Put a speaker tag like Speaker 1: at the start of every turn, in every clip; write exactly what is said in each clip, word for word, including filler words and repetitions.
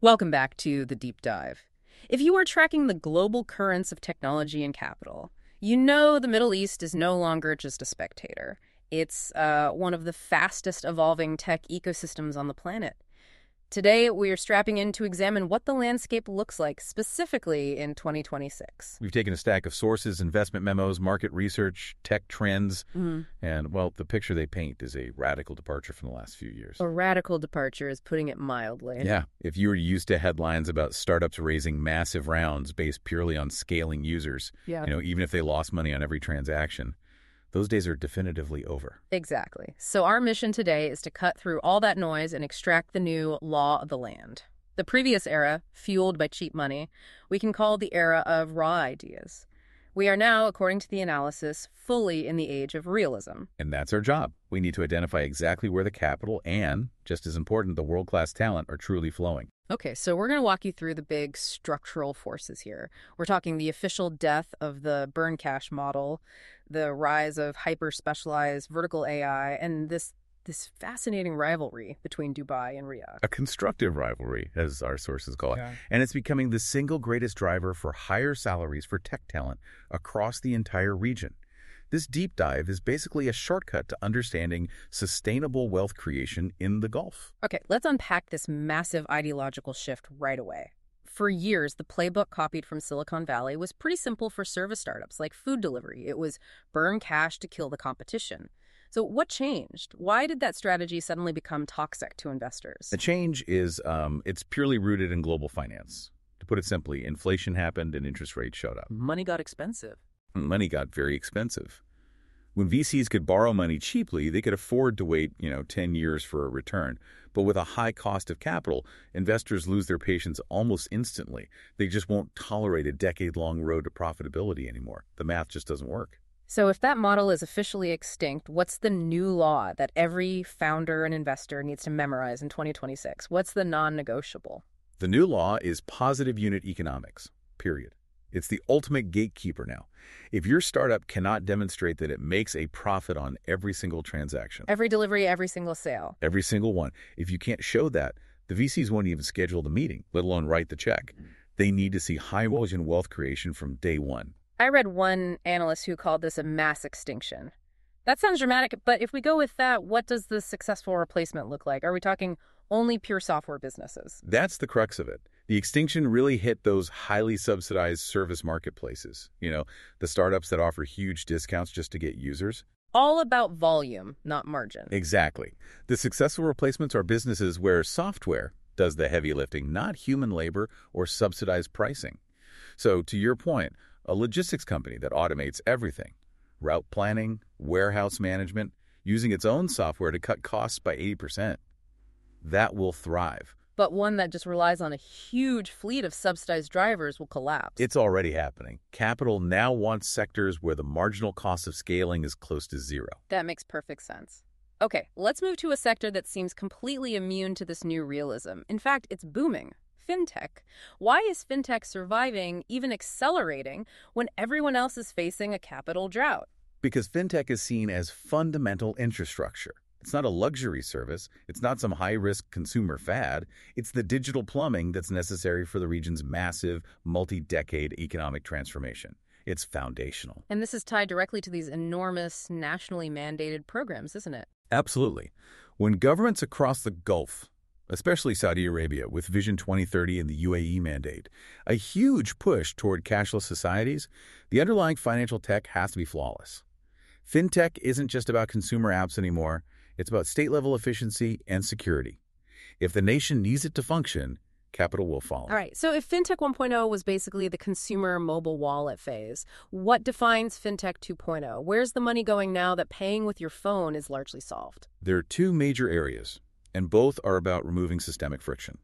Speaker 1: Welcome back to The Deep Dive. If you are tracking the global currents of technology and capital, you know the Middle East is no longer just a spectator. It's uh, one of the fastest evolving tech ecosystems on the planet. Today, we are strapping in to examine what the landscape looks like specifically in twenty twenty-six.
Speaker 2: We've taken a stack of sources, investment memos, market research, tech trends,
Speaker 1: Mm-hmm.
Speaker 2: and, well, the picture they paint is a radical departure from the last few years.
Speaker 1: A radical departure is putting it mildly.
Speaker 2: Yeah, if you were used to headlines about startups raising massive rounds based purely on scaling users,
Speaker 1: Yeah.
Speaker 2: you know, even if they lost money on every transaction, those days are definitively over.
Speaker 1: Exactly. So our mission today is to cut through all that noise and extract the new law of the land. The previous era, fueled by cheap money, we can call the era of raw ideas. We are now, according to the analysis, fully in the age of realism.
Speaker 2: And that's our job. We need to identify exactly where the capital and, just as important, the world-class talent are truly flowing.
Speaker 1: Okay, so we're going to walk you through the big structural forces here. We're talking the official death of the burn cash model, the rise of hyper-specialized vertical A I, and this this fascinating rivalry between Dubai and Riyadh.
Speaker 2: A constructive rivalry, as our sources call it.
Speaker 1: Yeah.
Speaker 2: And it's becoming the single greatest driver for higher salaries for tech talent across the entire region. This deep dive is basically a shortcut to understanding sustainable wealth creation in the Gulf.
Speaker 1: Okay, let's unpack this massive ideological shift right away. For years, the playbook copied from Silicon Valley was pretty simple for service startups like food delivery. It was burn cash to kill the competition. So what changed? Why did that strategy suddenly become toxic to investors?
Speaker 2: The change is um, it's purely rooted in global finance. To put it simply, inflation happened and interest rates showed up.
Speaker 1: Money got expensive.
Speaker 2: Money got very expensive. When V Cs could borrow money cheaply, they could afford to wait, you know, ten years for a return. But with a high cost of capital, investors lose their patience almost instantly. They just won't tolerate a decade-long road to profitability anymore. The math just doesn't work.
Speaker 1: So if that model is officially extinct, what's the new law that every founder and investor needs to memorize in twenty twenty-six? What's the non-negotiable?
Speaker 2: The new law is positive unit economics, period. It's the ultimate gatekeeper now. If your startup cannot demonstrate that it makes a profit on every single transaction,
Speaker 1: Every delivery, every single sale.
Speaker 2: every single one, if you can't show that, the V Cs won't even schedule the meeting, let alone write the check. They need to see high-margin wealth creation from day one.
Speaker 1: I read one analyst who called this a mass extinction. That sounds dramatic, but if we go with that, what does the successful replacement look like? Are we talking only pure software businesses?
Speaker 2: That's the crux of it. The extinction really hit those highly subsidized service marketplaces, you know, the startups that offer huge discounts just to get users.
Speaker 1: All about volume, not margin.
Speaker 2: Exactly. The successful replacements are businesses where software does the heavy lifting, not human labor or subsidized pricing. So, to your point, a logistics company that automates everything, route planning, warehouse management, using its own software to cut costs by eighty percent, that will thrive.
Speaker 1: But one that just relies on a huge fleet of subsidized drivers will collapse.
Speaker 2: It's already happening. Capital now wants sectors where the marginal cost of scaling is close to zero.
Speaker 1: That makes perfect sense. Okay, let's move to a sector that seems completely immune to this new realism. In fact, it's booming. Fintech. Why is fintech surviving, even accelerating, when everyone else is facing a capital drought?
Speaker 2: Because fintech is seen as fundamental infrastructure. It's not a luxury service. It's not some high-risk consumer fad. It's the digital plumbing that's necessary for the region's massive, multi-decade economic transformation. It's foundational.
Speaker 1: And this is tied directly to these enormous, nationally mandated programs, isn't it?
Speaker 2: Absolutely. When governments across the Gulf, especially Saudi Arabia with Vision twenty thirty and the U A E mandate, a huge push toward cashless societies, the underlying financial tech has to be flawless. Fintech isn't just about consumer apps anymore. It's about state-level efficiency and security. If the nation needs it to function, capital will follow.
Speaker 1: All right, so if FinTech one point oh was basically the consumer mobile wallet phase, what defines FinTech two point oh? Where's the money going now that paying with your phone is largely solved?
Speaker 2: There are two major areas, and both are about removing systemic friction.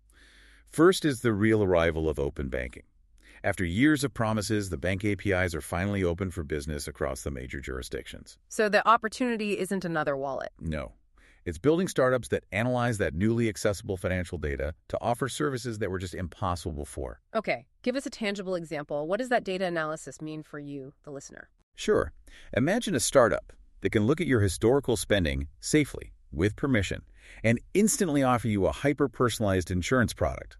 Speaker 2: First is the real arrival of open banking. After years of promises, the bank A P Is are finally open for business across the major jurisdictions.
Speaker 1: So the opportunity isn't another wallet.
Speaker 2: No. It's building startups that analyze that newly accessible financial data to offer services that were just impossible before.
Speaker 1: Okay, give us a tangible example. What does that data analysis mean for you, the listener?
Speaker 2: Sure. Imagine a startup that can look at your historical spending safely, with permission, and instantly offer you a hyper-personalized insurance product.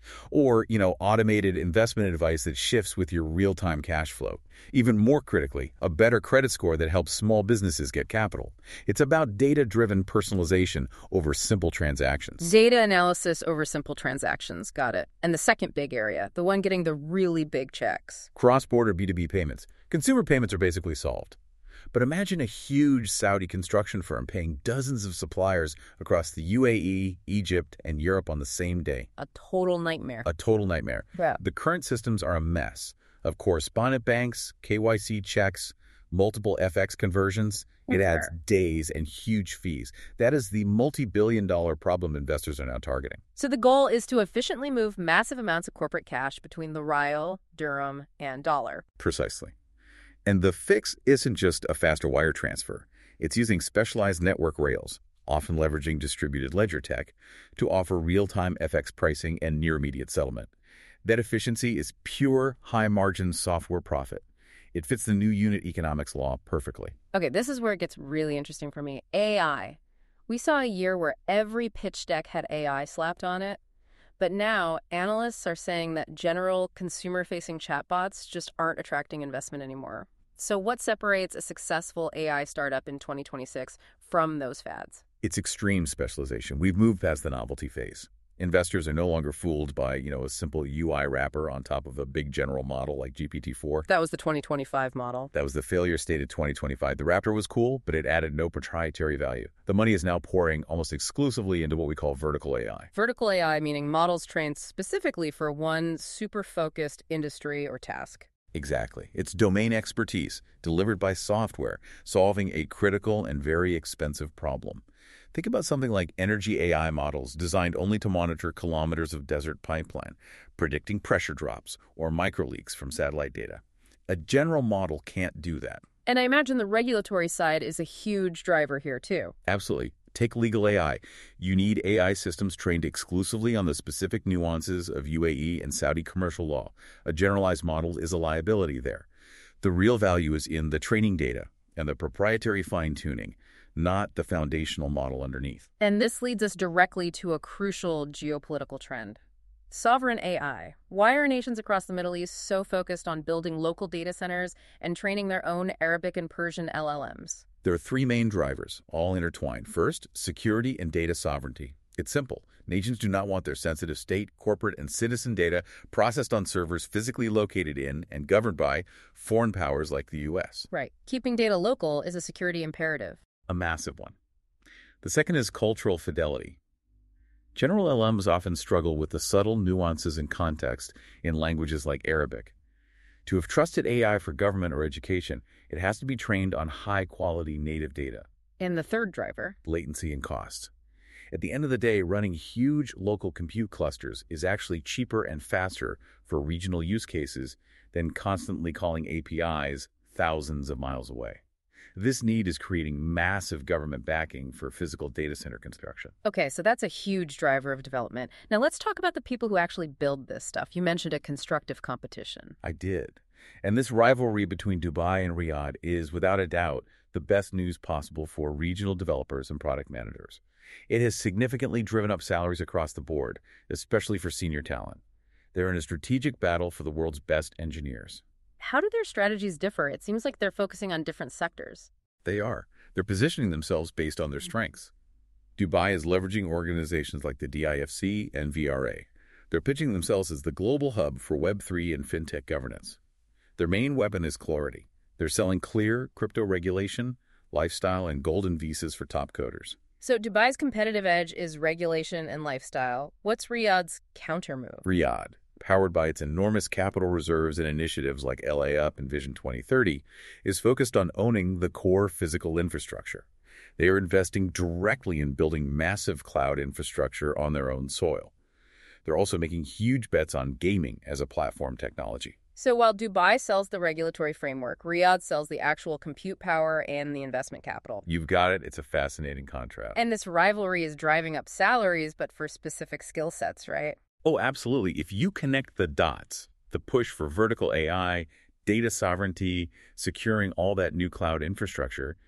Speaker 2: Or, you know, automated investment advice that shifts with your real-time cash flow. Even more critically, a better credit score that helps small businesses get capital. It's about data-driven personalization over simple transactions.
Speaker 1: Data analysis over simple transactions. Got it. And the second big area, the one getting the really big checks.
Speaker 2: Cross-border B two B payments. Consumer payments are basically solved. But imagine a huge Saudi construction firm paying dozens of suppliers across the U A E, Egypt, and Europe on the same day.
Speaker 1: A total nightmare.
Speaker 2: A total nightmare.
Speaker 1: Yeah.
Speaker 2: The current systems are a mess of correspondent banks, K Y C checks, multiple F X conversions. It adds days and huge fees. That is the multi-billion dollar problem investors are now targeting.
Speaker 1: So the goal is to efficiently move massive amounts of corporate cash between the rial, dirham, and dollar.
Speaker 2: Precisely. And the fix isn't just a faster wire transfer. It's using specialized network rails, often leveraging distributed ledger tech, to offer real-time F X pricing and near-immediate settlement. That efficiency is pure, high-margin software profit. It fits the new unit economics law perfectly.
Speaker 1: Okay, this is where it gets really interesting for me. A I. We saw a year where every pitch deck had A I slapped on it. But now, analysts are saying that general consumer-facing chatbots just aren't attracting investment anymore. So what separates a successful A I startup in twenty twenty-six from those fads?
Speaker 2: It's extreme specialization. We've moved past the novelty phase. Investors are no longer fooled by, you know, a simple U I wrapper on top of a big general model like G P T four.
Speaker 1: That was the twenty twenty-five model.
Speaker 2: That was the failure state of twenty twenty-five. The wrapper was cool, but it added no proprietary value. The money is now pouring almost exclusively into what we call vertical A I.
Speaker 1: Vertical A I meaning models trained specifically for one super-focused industry or task.
Speaker 2: Exactly. It's domain expertise delivered by software, solving a critical and very expensive problem. Think about something like energy A I models designed only to monitor kilometers of desert pipeline, predicting pressure drops or microleaks from satellite data. A general model can't do that.
Speaker 1: And I imagine the regulatory side is a huge driver here, too.
Speaker 2: Absolutely. Take legal A I. You need A I systems trained exclusively on the specific nuances of U A E and Saudi commercial law. A generalized model is a liability there. The real value is in the training data and the proprietary fine-tuning, not the foundational model underneath.
Speaker 1: And this leads us directly to a crucial geopolitical trend. Sovereign A I. Why are nations across the Middle East so focused on building local data centers and training their own Arabic and Persian L L Ms?
Speaker 2: There are three main drivers, all intertwined. First, security and data sovereignty. It's simple. Nations do not want their sensitive state, corporate, and citizen data processed on servers physically located in and governed by foreign powers like the U S.
Speaker 1: Right. Keeping data local is a security imperative.
Speaker 2: A massive one. The second is cultural fidelity. General L Ms often struggle with the subtle nuances and context in languages like Arabic. To have trusted A I for government or education, it has to be trained on high-quality native data.
Speaker 1: And the third driver?
Speaker 2: Latency and cost. At the end of the day, running huge local compute clusters is actually cheaper and faster for regional use cases than constantly calling A P Is thousands of miles away. This need is creating massive government backing for physical data center construction.
Speaker 1: Okay, so that's a huge driver of development. Now let's talk about the people who actually build this stuff. You mentioned a constructive competition.
Speaker 2: I did. And this rivalry between Dubai and Riyadh is, without a doubt, the best news possible for regional developers and product managers. It has significantly driven up salaries across the board, especially for senior talent. They're in a strategic battle for the world's best engineers.
Speaker 1: How do their strategies differ? It seems like they're focusing on different sectors.
Speaker 2: They are. They're positioning themselves based on their strengths. Dubai is leveraging organizations like the D I F C and V R A. They're pitching themselves as the global hub for Web three and fintech governance. Their main weapon is clarity. They're selling clear crypto regulation, lifestyle, and golden visas for top coders.
Speaker 1: So Dubai's competitive edge is regulation and lifestyle. What's Riyadh's countermove?
Speaker 2: Riyadh, powered by its enormous capital reserves and initiatives like L A Up and Vision twenty thirty, is focused on owning the core physical infrastructure. They are investing directly in building massive cloud infrastructure on their own soil. They're also making huge bets on gaming as a platform technology.
Speaker 1: So while Dubai sells the regulatory framework, Riyadh sells the actual compute power and the investment capital.
Speaker 2: You've got it. It's a fascinating contrast.
Speaker 1: And this rivalry is driving up salaries, but for specific skill sets, right?
Speaker 2: Oh, absolutely. If you connect the dots, the push for vertical A I, data sovereignty, securing all that new cloud infrastructure,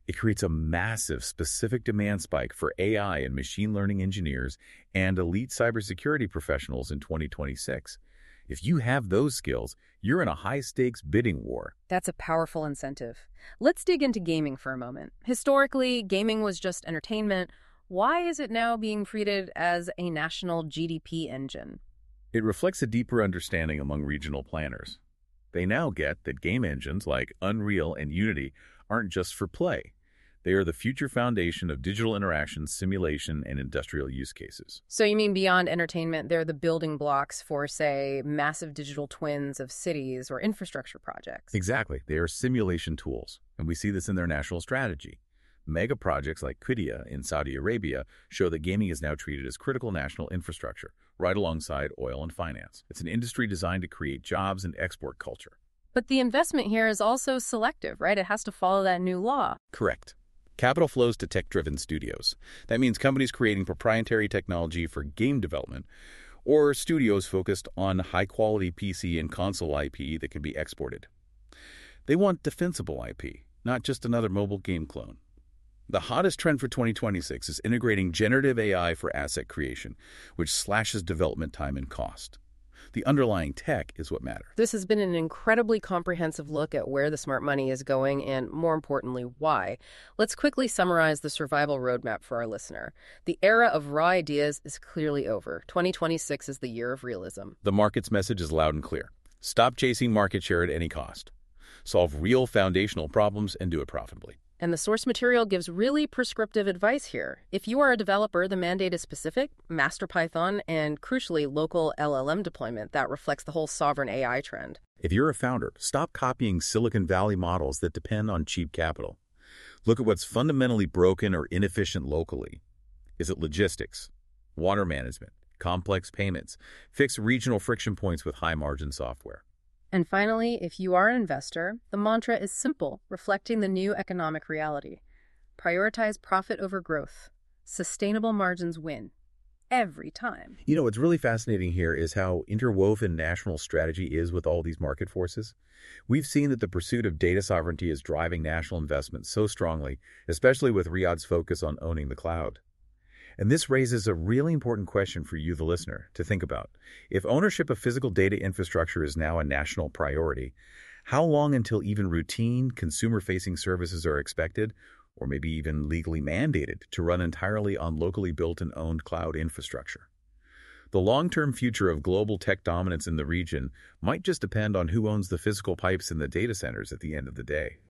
Speaker 2: It creates a massive specific demand spike for A I and machine learning engineers and elite cybersecurity professionals in twenty twenty-six. If you have those skills, you're in a high-stakes bidding war.
Speaker 1: That's a powerful incentive. Let's dig into gaming for a moment. Historically, gaming was just entertainment. Why is it now being treated as a national G D P engine?
Speaker 2: It reflects a deeper understanding among regional planners. They now get that game engines like Unreal and Unity aren't just for play. They are the future foundation of digital interaction, simulation, and industrial use cases.
Speaker 1: So you mean beyond entertainment, they're the building blocks for, say, massive digital twins of cities or infrastructure projects?
Speaker 2: Exactly. They are simulation tools, and we see this in their national strategy. Mega projects like Qiddiya in Saudi Arabia show that gaming is now treated as critical national infrastructure, right alongside oil and finance. It's an industry designed to create jobs and export culture.
Speaker 1: But the investment here is also selective, right? It has to follow that new law.
Speaker 2: Correct. Capital flows to tech-driven studios. That means companies creating proprietary technology for game development or studios focused on high-quality P C and console I P that can be exported. They want defensible I P, not just another mobile game clone. The hottest trend for twenty twenty-six is integrating generative A I for asset creation, which slashes development time and cost. The underlying tech is what matters.
Speaker 1: This has been an incredibly comprehensive look at where the smart money is going and, more importantly, why. Let's quickly summarize the survival roadmap for our listener. The era of raw ideas is clearly over. twenty twenty-six is the year of realism.
Speaker 2: The market's message is loud and clear. Stop chasing market share at any cost. Solve real foundational problems and do it profitably.
Speaker 1: And the source material gives really prescriptive advice here. If you are a developer, the mandate is specific, master Python, and crucially, local L L M deployment that reflects the whole sovereign A I trend.
Speaker 2: If you're a founder, stop copying Silicon Valley models that depend on cheap capital. Look at what's fundamentally broken or inefficient locally. Is it logistics, water management, complex payments? Fix regional friction points with high-margin software.
Speaker 1: And finally, if you are an investor, the mantra is simple, reflecting the new economic reality. Prioritize profit over growth. Sustainable margins win. Every time.
Speaker 2: You know, what's really fascinating here is how interwoven national strategy is with all these market forces. We've seen that the pursuit of data sovereignty is driving national investment so strongly, especially with Riyadh's focus on owning the cloud. And this raises a really important question for you, the listener, to think about. If ownership of physical data infrastructure is now a national priority, how long until even routine, consumer-facing services are expected, or maybe even legally mandated, to run entirely on locally built and owned cloud infrastructure? The long-term future of global tech dominance in the region might just depend on who owns the physical pipes in the data centers at the end of the day.